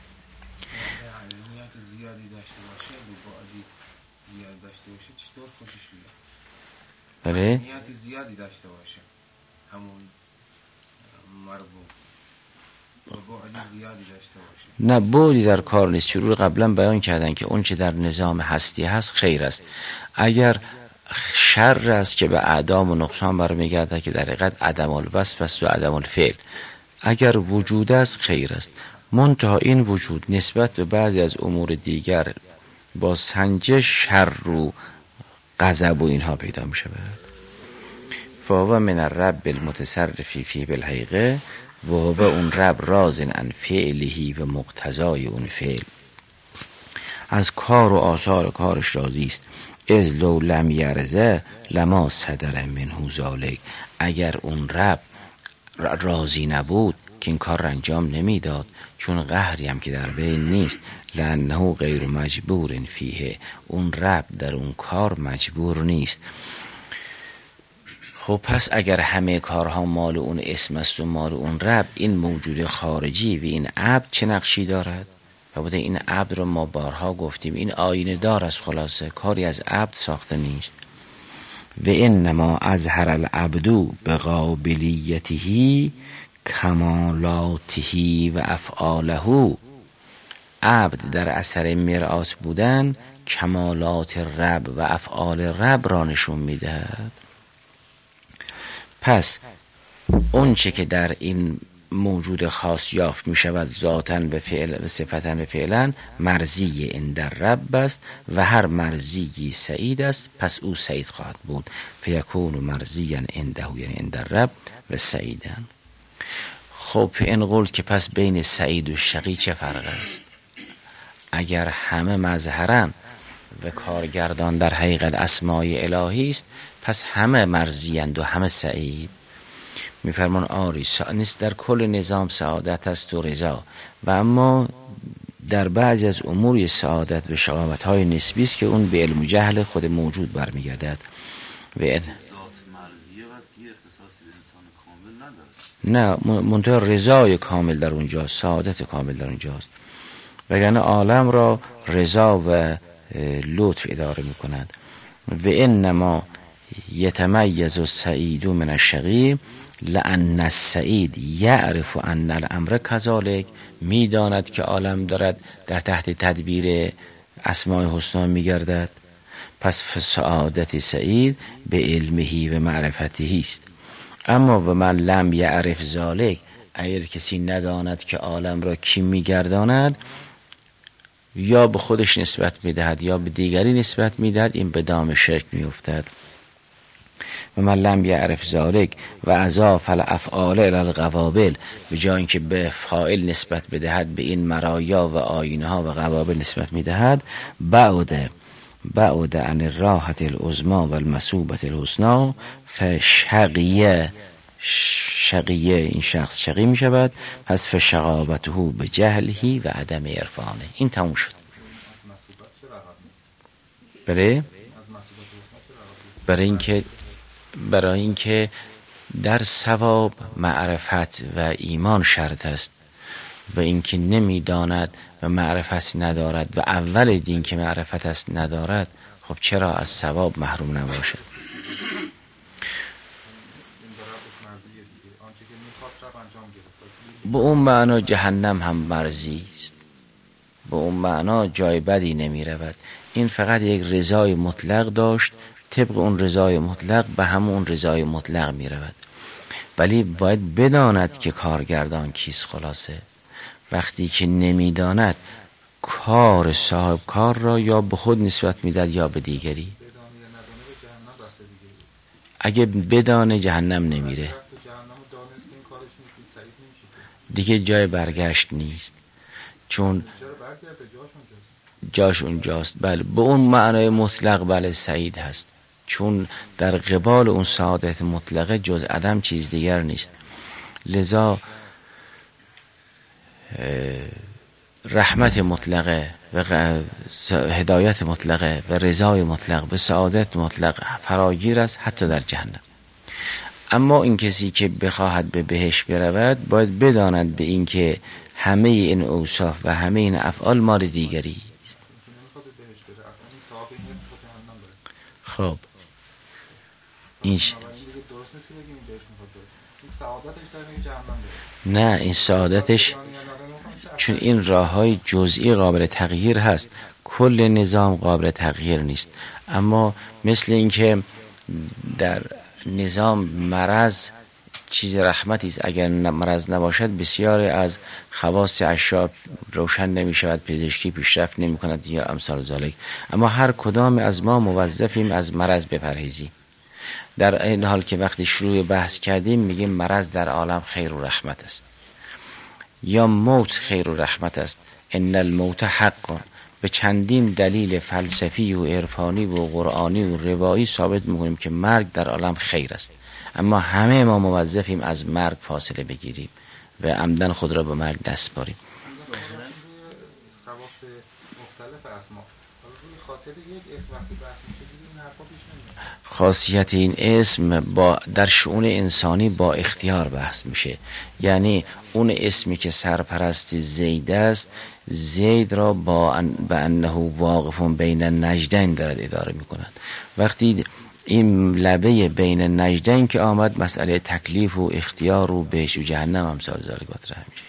بله نیت زیادی داشته باشه، همون مربوط بعد زیادی داشته باشه. نه، بعدی در کار نیست. شروع قبلا بیان کردن که اون چه در نظام هستی هست خیر است. اگر شر است که به اعدام و نقصان برمیگرده که در حقیقت عدم الوصف است و عدم الفعل. اگر وجود است خیر است، منتها این وجود نسبت به بعضی از امور دیگر با سنجش شر رو غضب و اینها پیدا می شود. فهو من الرب المتصرفی فی بالحقیقه و هو اون رب رازن عن فعلهی و مقتضای اون فعل، از کار و آثار کارش راضی است. از لو لم یرزه لما صدر منه ذالک، اگر اون رب راضی نبود که این کار را انجام نمیداد، چون قهری هم که در بین نیست. لانه غیر مجبور فیه، اون رب در اون کار مجبور نیست. خب پس اگر همه کارها مال اون اسم است و مال اون رب، این موجود خارجی و این عبد چه نقشی دارد؟ و بوده این عبد رو ما بارها گفتیم این آینه دار است، خلاصه کاری از عبد ساخته نیست. و انما اظهر العبد بقابلیته کمالاته و افعاله، عبد در اثر مرآت بودن کمالات رب و افعال رب را نشون میدهد. پس اون چه که در این موجود خاص یافت می شود ذاتاً و فعل و صفتاً و فعلاً مرضی عند رب است و هر مرضی سعید است، پس او سعید خواهد بود. فیکون مرضیاً عنده، یعنی عند رب و سعیداً. خب این قول که پس بین سعید و شقی چه فرق است؟ اگر همه مظهرن و کارگردان در حقیقت اسمای الهی است، پس همه مرضیند و همه سعید. میفرمان آری نیست در کل نظام سعادت است و رضا، و اما در بعضی از امور سعادت و شقاوت های نسبی است که اون به علم و جهل خود موجود برمیگردد. و این نه منتها رضای کامل در اونجاست، سعادت کامل در اونجاست، وگرنه عالم را رضا و لطف اداره میکنند. و انما یتمیز السعید من الشقی لأن السعید یعرف ان الامر کذالک، میداند که عالم دارد در تحت تدبیر اسماء الحسنا میگردد. پس فسعادت سعید به علمه و معرفته است. اما و من لم یعرف ذالک، اگر کسی نداند که عالم را کی میگرداند، یا به خودش نسبت میدهد یا به دیگری نسبت میدهد، این به دام شرک میافتد. و من لم یعرف ذالک و اضاف الافعال الی القوابل، به جای اینکه به فاعل نسبت بدهد به این مرایا و آینه ها و قوابل نسبت میدهد، بعد عن الراحة العظمی و المثوبة الحسنی فشقیه، این شخص شقی می شود. پس فشقابته به جهله و عدم عرفانه. این تموم شد. برای اینکه در ثواب معرفت و ایمان شرط است، و اینکه نمیداند و معرفت ندارد و اول دین که معرفت است ندارد، خب چرا از ثواب محروم نباشد؟ به اون معنا جهنم هم مرضی است، به اون معنا جای بدی نمی رود. این فقط یک رضای مطلق داشت، طبق اون رضای مطلق به همون رضای مطلق می رود. ولی باید بداند که کارگردان کیست. خلاصه وقتی که نمی داند، کار صاحب کار را یا به خود نسبت می داد یا به دیگری. اگه بدانه جهنم نمیره، دیگه جای برگشت نیست، چون جاش اونجاست. بله به اون معنای مطلق بله سعید هست، چون در قبال اون سعادت مطلقه جز عدم چیز دیگر نیست. لذا رحمت مطلقه و هدایت مطلقه و رضای مطلق به سعادت مطلق فراگیر است حتی در جهنم. اما این کسی که بخواهد به بهشت برود، باید بداند به این که همه این اوصاف و همه این افعال مال دیگری است. خب این درست نیست که بگیم بهش میخواد این سعادتش در جهنم داره. نه این سعادتش چون این راههای جزئی قابل تغییر هست، کل نظام قابل تغییر نیست. اما مثل اینکه در نظام مرض چیز رحمتی است، اگر مرض نباشد بسیاری از خواص اشیاء روشن نمی شود، پزشکی پیشرفت نمی کند یا امثال ذالک. اما هر کدام از ما موظفیم از مرض بپرهیزیم. در این حال که وقتی شروع بحث کردیم میگیم مرض در عالم خیر و رحمت است یا موت خیر و رحمت است. ان الموت حق. به چندین دلیل فلسفی و عرفانی و قرآنی و روایی ثابت میکنیم که مرگ در عالم خیر است. اما همه ما موظفیم از مرگ فاصله بگیریم و عمدن خود را به مرگ دست باریم. خاصیت این اسم در شؤون انسانی با اختیار بحث میشه. یعنی اون اسمی که سرپرست زید است، زید را به انه واقف بین النجدین دارد اداره میکنند. وقتی این لبه بین نجدین که آمد، مسئله تکلیف و اختیار و بهش و جهنم هم سال ذالک مطرح میشه.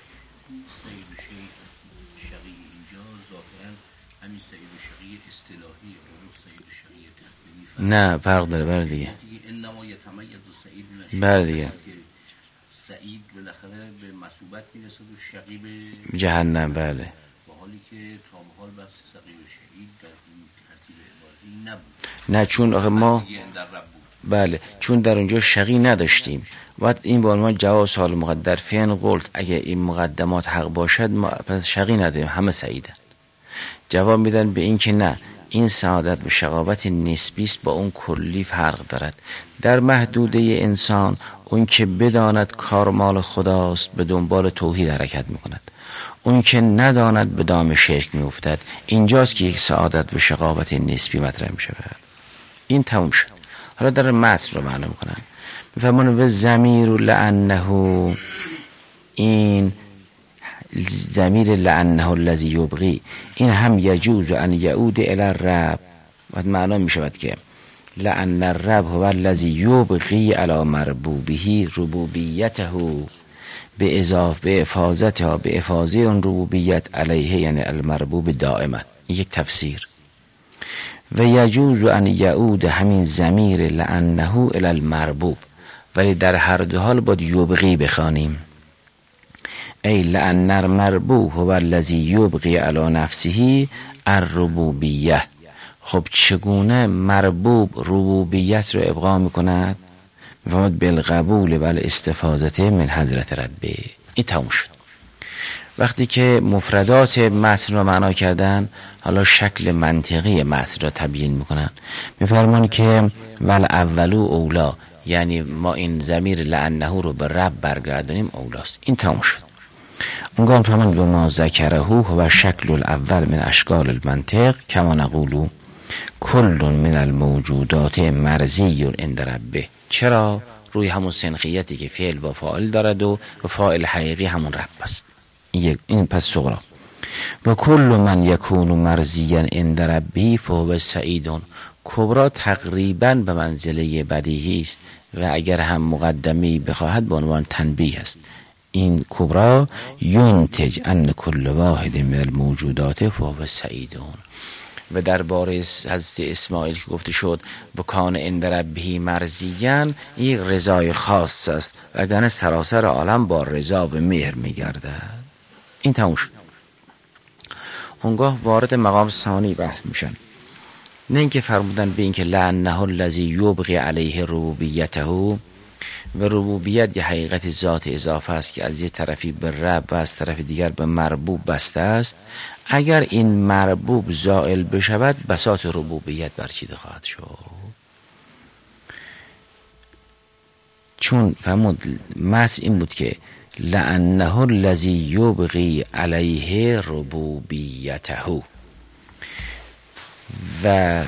نه فرق داره. بله دیگه بله دیگه سعید بالاخره به مثوبت میرسه و شقی به جهنم. بله با حالی که تا به حال بس سعید و شهید در این ترتیب عبادی نبود. نه چون آخه ما بله چون در اونجا شقی نداشتیم. وقت این با عنوان جواب سوال مقدر فین قلت اگه این مقدمات حق باشد ما پس شقی نداریم، همه سعیدن. جواب میدن به این که نه، این سعادت و شقاوت نسبی است، با اون کلی فرق دارد. در محدوده انسان اون که بداند کار مال خداست به دنبال توحید حرکت میکند، اون که نداند به دام شرک میافتد. اینجاست که یک سعادت و شقاوت نسبی مطرح میشه. این تموم شد. حالا در متن رو معنی میکنن. میفهمون و ضمیر لانه، این ضمیر لانه الذی یبغی، این هم یجوز ان یعود الی الرب. و معنا میشود که لان الرب هو الذی یبغی علی مربوبه ربوبیته به اضافه به افاظتها به افاظه اون ربوبیت علیه، یعنی المربوب دائما. یک تفسیر. و یجوز ان یعود همین ضمیر لانه الی المربوب، ولی در هر دو حال باید یبغی بخوانیم. ای لان المربوب هو الذی یبغی علی نفسه الربوبیه. خب چگونه مربوب ربوبیت رو ابقا میکند؟ میفهمد بالقبول و الاستفاضه من حضرت ربه. این تموم شد. وقتی که مفردات متن را معنا کردن، حالا شکل منطقی متن را تبیین میکنن. میفرمان که ول اولو اولا، یعنی ما این ضمیر لانه رو به رب برگردانیم اولاست. این تموم شد. اونگاه میفرمان لما ذکره هو شکل الاول من اشکال المنطق کما نقولو کل من الموجودات مرضی عند ربه. چرا؟ روی همون سنخیتی که فعل با فاعل دارد و فاعل حقیقی همون رب است. این پس صغرا. و کل من یکون مرضیا عند ربه فهو سعید. کبرا تقریبا به منزله بدیهی است و اگر هم مقدمی بخواهد به عنوان تنبیه است. این کبرا ینتج ان کل واحد من الموجودات فهو سعیدون. و درباره حضرت اسماعیل که گفته شد و کان عند ربه مرضیا، این رضای خاص است و اگر سراسر عالم با رضا و مهر میگردد. این تموم شد. اونگاه وارد مقام ثانی بحث میشن. نه اینکه فرمودن به اینکه لانه الذی یبغی علیه ربوبیته، و ربوبیت یه حقیقت ذات اضافه است که از یه طرفی به رب و از طرف دیگر به مربوب بسته است. اگر این مربوب زائل بشود بساط ربوبیت برچیده خواهد شد. چون فرمود معنی این بود که لانه الذی یبغی علیه ربوبیته، و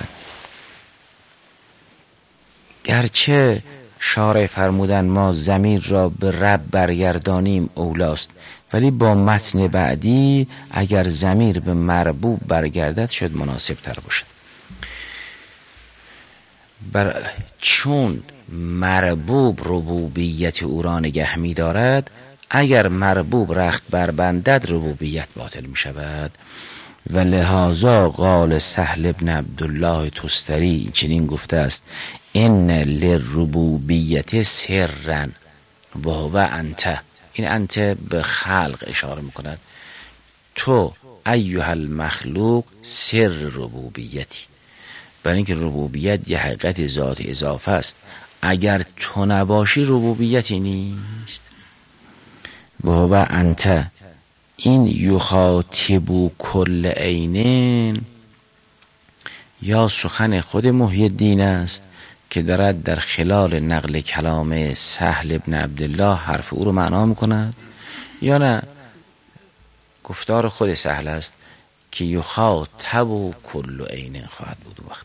گرچه شارع فرمودن ما ضمیر را به رب برگردانیم اولاست، ولی با متن بعدی اگر ضمیر به مربوب برگردد شد مناسب تر باشد. چون مربوب ربوبیت او را نگه می دارد، اگر مربوب رخت بربندد ربوبیت باطل می شود. و لحاظا قال سهل ابن عبدالله تستری چنین گفته است: ان للربوبیت سرا و هو انت. این انت به خلق اشاره میکند. تو ایها المخلوق سر ربوبیتی، برای اینکه ربوبیت یه حقیقت ذات اضافه است. اگر تو نباشی ربوبیتی نیست. و هو انت، این یخاطب کل عینین یا سخن خود محی الدین است که دارد در خلال نقل کلام سهل ابن عبدالله حرف او رو معنا میکند، یا نه گفتار خود سهل است که یخاطب کل عینین خواهد بود. وقت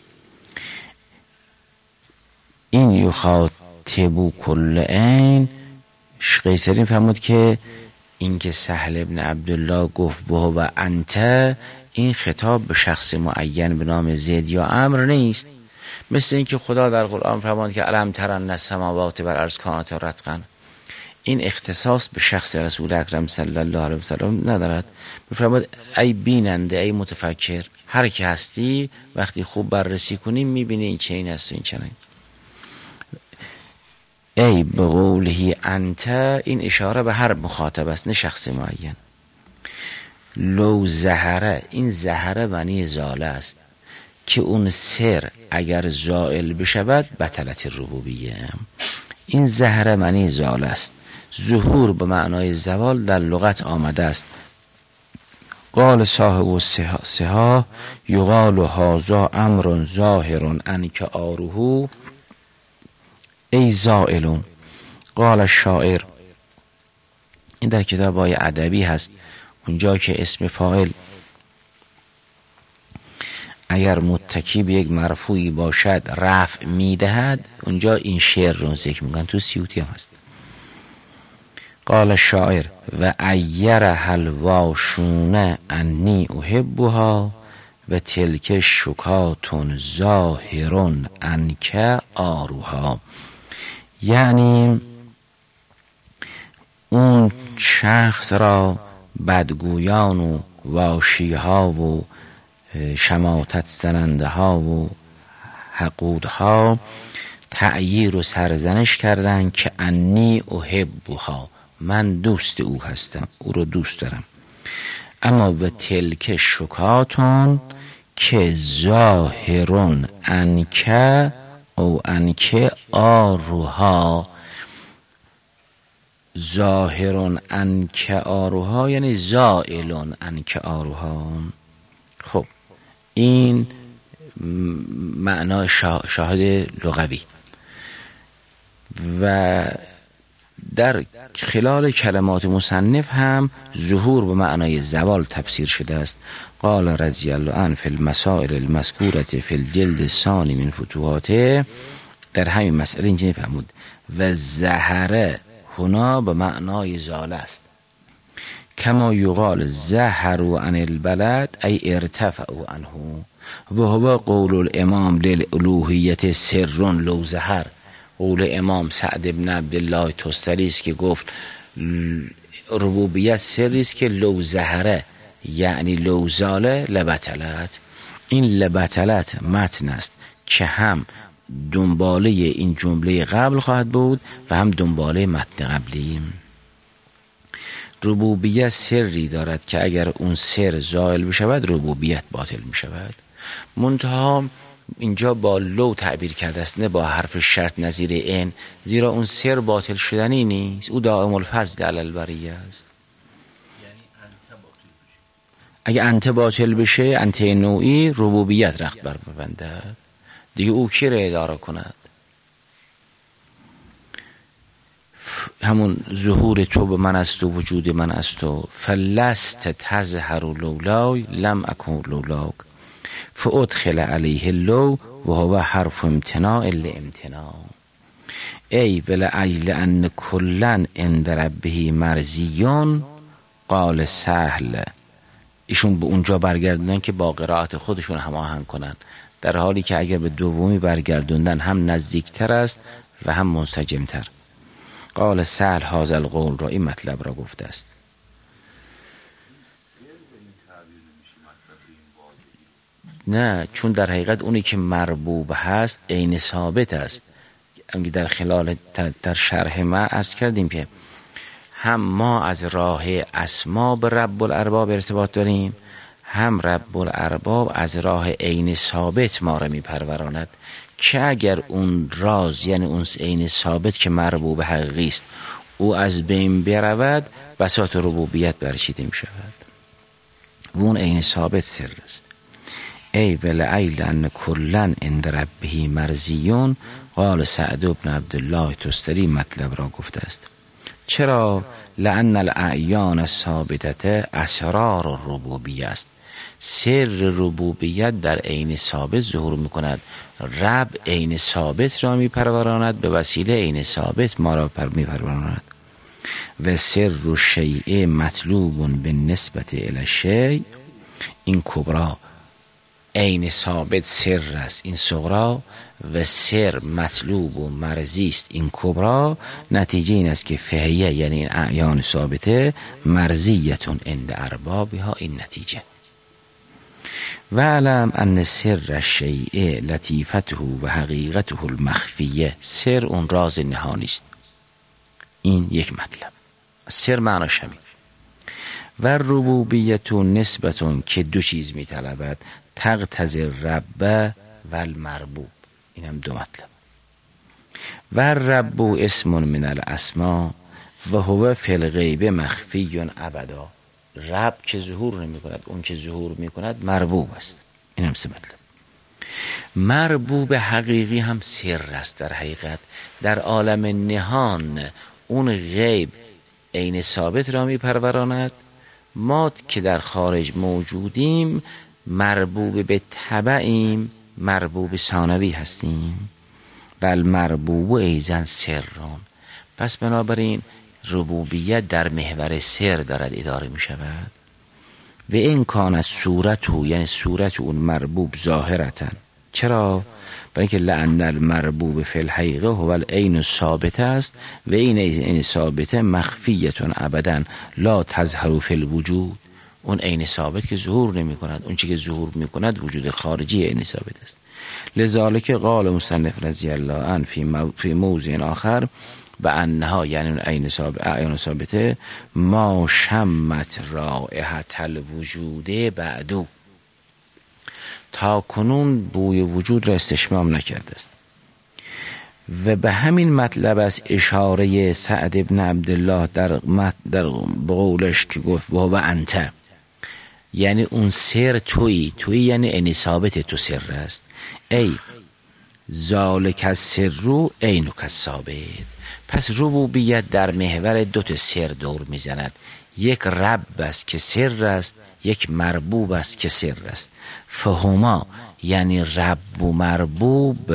این یخاطب کل عین، قیصری فرمود که این که سهل ابن عبدالله گفت و انت، این خطاب به شخص معین به نام زید یا عمرو نیست. مثل این که خدا در قرآن فرمود که الم تر ان السماوات والارض کانتا رتقا، این اختصاص به شخص رسول اکرم صلی الله علیه وسلم ندارد. بفرمود ای بیننده، ای متفکر، هر که هستی وقتی خوب بررسی کنی میبینی این چه این است و این چنین. ای به قوله انت، این اشاره به هر مخاطب است نه شخص معین. لو زهره، این زهره معنی زاله است که اون سر اگر زائل بشود بطلت ربوبیه. این زهره معنی زاله است. ظهور به معنای زوال در لغت آمده است. قال صاحب سها یقال هذا امر ظاهر انک آروه ای زائلون. قال الشاعر، این در کتاب های ادبی هست، اونجا که اسم فاعل اگر متکی به یک مرفوعی باشد رفع میدهد، اونجا این شعر رو ذکر میکنن. تو سیوطی هم هست. قال الشاعر و ایر حلواشونه انی احبها و تلک شکاتون ظاهرون انک آروها. یعنی اون شخص را بدگویان و واشیها و شماتت زننده ها و حقودها تعییر و سرزنش کردن که انی احبها، من دوست او هستم، او رو دوست دارم. اما به تلک شکاتون که ظاهرون انک او انک آروها، ظاهرون انک آروها یعنی زائلون انک آروها. خب این معنای شاهد لغوی. و در خلال کلمات مصنف هم ظهور به معنای زوال تفسیر شده است. قال رضی الله عنه فی المسائل المذکورة فی الجلد الثانی من فتوحاته، در همین مسئله اینجوری فرمود و زهره هنا به معنای زال است. کما یقال زهروا عن البلد ای ارتفعوا عنه و هو قول الامام للالوهیت سر لو زهر. قول امام سعد ابن عبدالله تستری است که گفت ربوبیت سری است که لو زهره یعنی لو زاله لبطلت. این لبطلت متن است که هم دنباله این جمله قبل خواهد بود و هم دنباله متن قبلی. ربوبیت سری دارد که اگر اون سر زائل بشود ربوبیت باطل می شود. منتها اینجا با لو تعبیر کرده است نه با حرف شرط نظیر این، زیرا اون سر باطل شدنی نیست، او دائم الفضل علی البریه است. اگه انت باطل بشه، انت نوعی، ربوبیت رخت بر ببندد دیگه، او کی را اداره کند؟ همون ظهور تو به من است و وجود من است و فلست تظهر لولای لم اکن لولاک فادخل علیه اللو و هو حرف امتناع لامتناع. ای ولعجل ان کلن عند ربه مرضیون قال سهل. ایشون به اونجا برگردن که با قرائت خودشون هماهنگ کنن. در حالی که اگر به دومی برگردوندن هم نزدیکتر است و هم منسجمتر. قال سهل هذا القول را، این مطلب را گفته است. نه، چون در حقیقت اونی که مربوب هست عین ثابت است. در خلال در شرح ما عرض کردیم که هم ما از راه اسما به رب الارباب ارتباط داریم، هم رب الارباب از راه عین ثابت ما را میپروراند که اگر اون راز، یعنی اون عین ثابت که مربوب حقیقی است، او از بین برود، بساط ربوبیت برچیده می شود و اون عین ثابت سر است. ای ولعیل ان کلن عند ربه مرضیون. قال سعد بن عبدالله تستری مطلب را گفته است. چرا؟ لأن الاعیان الثابتة اسرار الربوبیه است. سر ربوبیت در عین ثابت ظهور میکند. رب عین ثابت را میپروراند، به وسیله عین ثابت ما را میپروراند. و سر الشیء مطلوب بالنسبة الی الشیء. این کبرا عین ثابت سر است، این صغرا، و سر مطلوب و مرضی است، این کبرا. نتیجه این است که فهیه، یعنی این اعیان ثابته، مرضیتون عند اربابها، این نتیجه. و علم ان سر الشیء لطیفته و حقیقته المخفیه. سر اون راز نهانی است. این یک مطلب. سر معناش همین. و ربوبیت نسبتون که دو چیز می طلبد، تقتضی رب و المربوب. این هم دو مطلب. و رب اسم من الاسماء و هو فی الغیب مخفی ابدا. رب که ظهور نمی کند، اون که ظهور می کند مربوب است. این هم سه مطلب. مربوب حقیقی هم سر است. در حقیقت در عالم نهان اون غیب عین ثابت را می پروراند. ما که در خارج موجودیم مربوب به تبعیم، مربوب ثانوی هستیم. بل مربوب ایزن سرون. پس بنابراین ربوبیت در محور سر دارد اداره می شود. و این کان صورته، یعنی صورت اون مربوب ظاهرتن. چرا؟ برای اینکه لأن المربوب فی الحقیقه هو العین ثابت است و این عین ثابته مخفیتون ابدا لا تظهر فی الوجود. اون عین ثابت که ظهور نمی کند، اون چی که ظهور می کند وجود خارجی عین ثابت است. لذالک قال مصنف رضی الله عنه فی موضع آخر و انها، یعنی عین ثابته، ما شمت رائحة الوجود بعدو. تا کنون بوی وجود را استشمام نکرده است. و به همین مطلب است اشاره سعد ابن عبدالله در قولش که گفت و انت، یعنی اون سر تویی یعنی عین ثابت تو سر است. ای ذالک السر عینک الثابت. پس ربوبیت در محور دو تا سر دور میزند. یک رب است که سر است، یک مربوب است که سر است. فهما، یعنی رب و مربوب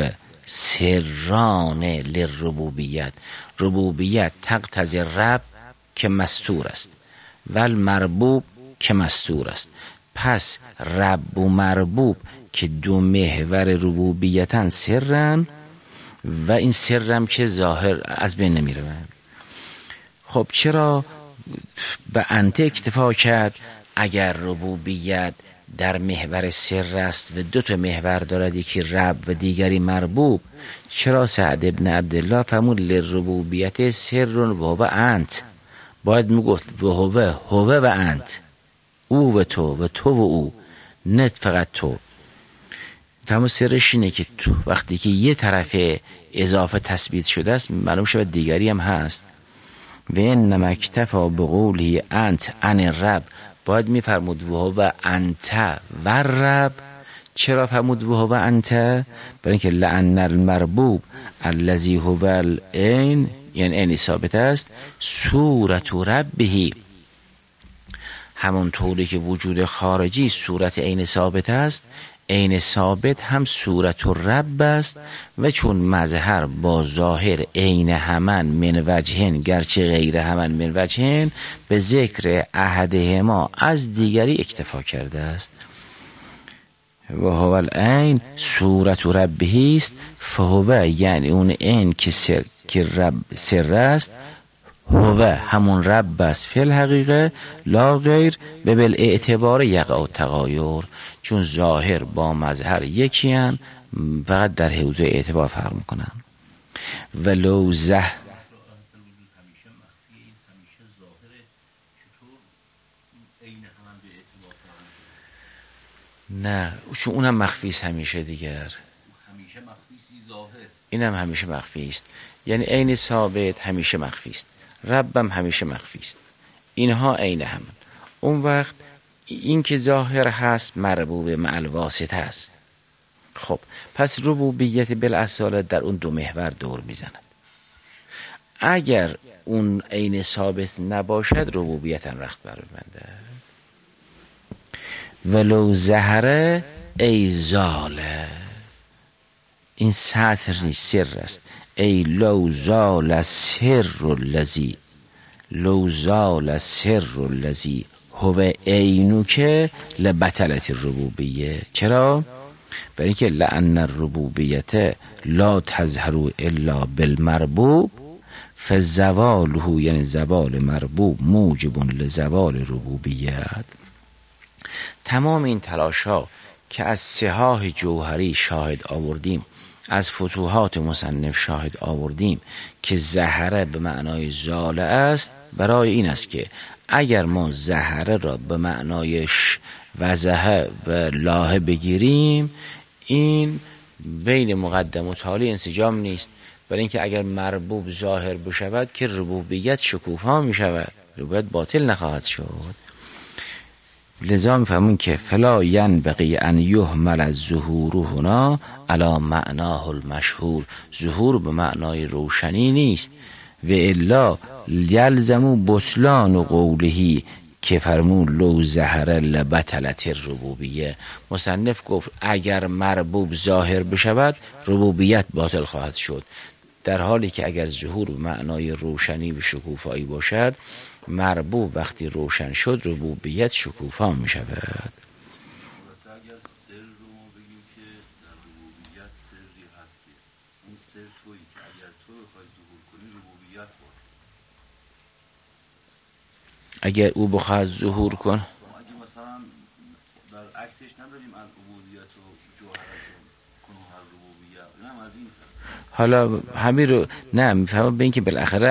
سران للربوبیت. ربوبیت تقتضی رب که مستور است و المربوب که مستور است. پس رب و مربوب که دو محور ربوبیتن سرن و این سرم که ظاهر از بین نمی روند. خب چرا به انت اکتفا کرد؟ اگر ربوبیت در محور سر است و دو تا محور دارد، یکی رب و دیگری مربوب، چرا سعد ابن عبدالله فرمود لربوبیت سر و انت؟ باید میگفت و هو و انت، او و تو و او، نه فقط تو. فرمود سرش اینه که تو وقتی که یه طرف اضافه تثبیت شده است معلوم شود دیگری هم هست. و انما اکتفا بقوله انت عن الرب، باید میفرمود و انت و رب. چرا فرمود و انت؟ برای اینکه لأن المربوب الذی هو العین، یعنی عین ثابت است، صورت ربه، همون طوری که وجود خارجی صورت عین ثابت است، عین ثابت هم صورت رب است. و چون مظهر با ظاهر عین همان من وجهن گرچه غیر همان من وجهن، به ذکر احدهما از دیگری اکتفا کرده است. و هو العین صورت ربه است، فهو یعنی اون عین که رب سر است، هو همون رب است فی الحقیقه، لا غیر به بالاعتبار یقع تغایر، چون ظاهر با مظهر یکی هن، فقط در حوزه اعتبار فرق میکنن. ولو نه چون اونم مخفی است همیشه دیگر، اینم همیشه مخفی است، یعنی عین ثابت همیشه مخفی است، ربم همیشه مخفی است، اینها عین هم. اون وقت این که ظاهر هست مربوب مع الواسطه است. خب پس ربوبیت بالاصاله در اون دو محور دور میزند. اگر اون عین ثابت نباشد ربوبیت رخت بربنده. ولو ظهره ای زاله، این سطر نیست سر است، ای لو زال سر الذی، لو زال سر الذی هو عینک لبطلت الربوبیه. چرا؟ برای اینکه لأن الربوبیت لا تظهر الا بالمربوب، فزواله یعنی زوال مربوب موجب لزوال ربوبیت. تمام این تلاش‌ها که از صحاح جوهری شاهد آوردیم، از فتوحات مصنف شاهد آوردیم که زهره به معنای زاله است، برای این است که اگر ما زهره را به معنای وزهه و لاهه بگیریم، این بین مقدم و تالی انسجام نیست. برای اینکه اگر مربوب ظاهر بشود که ربوبیت شکوفا می شود، ربوبیت باطل نخواهد شد. لذا میفهمون که فلا ینبغی ان یهمل الظهور هنا علی معناه المشهور، ظهور به معنای روشنی نیست، و الا یلزم بطلان قوله که فرمون لو ظهر لبطلت الربوبیه. مصنف گفت اگر مربوب ظاهر بشود ربوبیت باطل خواهد شد، در حالی که اگر ظهور به معنای روشنی و شکوفایی باشد، مربوب وقتی روشن شد ربوبیت شکوفا می شود. اگر سر رو بگیم که در ربوبیت سری هست که اون سر تویی که اگر تو بخوای ظهور کنی ربوبیت بود، اگر او بخواد ظهور کن، اگه مثلا در عکسش نداریم از ربوبیت و جوهرت و کنوهر ربوبیت، نه از این حالا همین رو نه میفهمم به این که بالاخره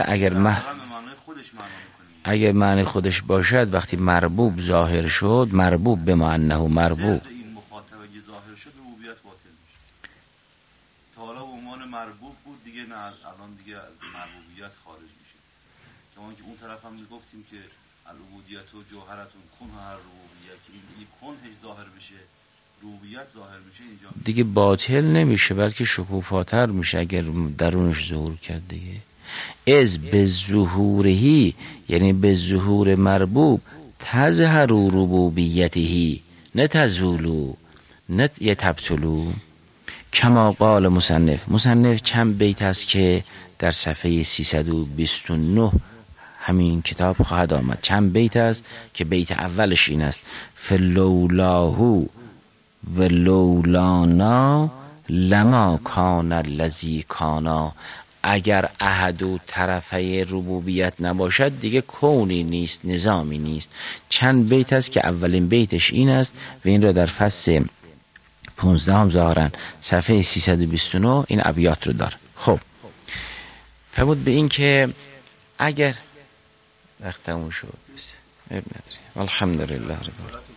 اگر معنی خودش باشد وقتی مربوب ظاهر شد، مربوب به معنه مربوب، این مخاطب اگه ظاهر شد ربوبیت باطل میشه. تا حالا به عنوان مربوب بود دیگه، نه الان دیگه از مربوبیت خارج میشه. کما که اون طرف هم میگفتیم که الربوبیت و جوهرتون کن هر ربوبیت، که این کنهش ظاهر بشه ربوبیت ظاهر میشه، اینجا دیگه باطل نمیشه بلکه شکوفاتر میشه اگر درونش ظهور کرد دیگه. از به ظهورهی یعنی به ظهور مربوب تظهر ربوبیتهی، نه تزولو نه یتبطلو. کما قال مصنف چند بیت است که در صفحه 329 همین کتاب خواهد آمد. چند بیت است که بیت اولش این است: فلولاهو و لولانا لما کان الذی کانا. اگر احد و طرفه ربوبیت نباشد دیگه کونی نیست، نظامی نیست. چند بیت است که اولین بیتش این است و این را در فصل 15 هم ظاهرا صفحه 329 این ابیات رو دار. خب فرمود به این که اگر وقت تموم شد الحمدلله رب العالمین.